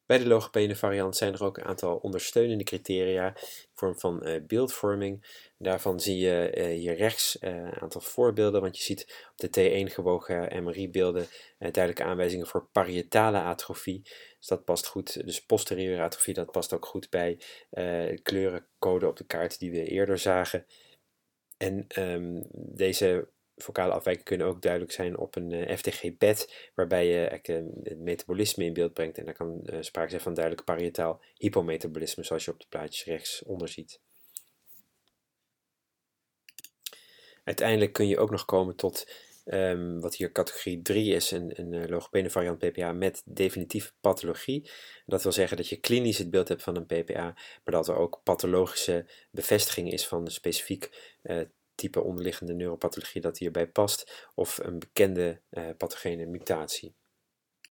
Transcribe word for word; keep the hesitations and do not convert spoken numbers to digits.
Bij de logopene variant zijn er ook een aantal ondersteunende criteria in vorm van uh, beeldvorming. Daarvan zie je uh, hier rechts uh, een aantal voorbeelden, want je ziet op de T één gewogen M R I-beelden uh, duidelijke aanwijzingen voor parietale atrofie. Dus dat past goed, dus posteriore atrofie, dat past ook goed bij uh, de kleurencode op de kaart die we eerder zagen. En um, deze vocale afwijkingen kunnen ook duidelijk zijn op een uh, F T G P E T, waarbij je uh, het metabolisme in beeld brengt. En daar kan uh, sprake zijn van duidelijk parietaal hypometabolisme, zoals je op de plaatjes rechtsonder ziet. Uiteindelijk kun je ook nog komen tot um, wat hier categorie drie is, een, een uh, logopene variant P P A met definitieve pathologie. Dat wil zeggen dat je klinisch het beeld hebt van een P P A, maar dat er ook pathologische bevestiging is van een specifiek uh, type onderliggende neuropathologie dat hierbij past, of een bekende uh, pathogene mutatie.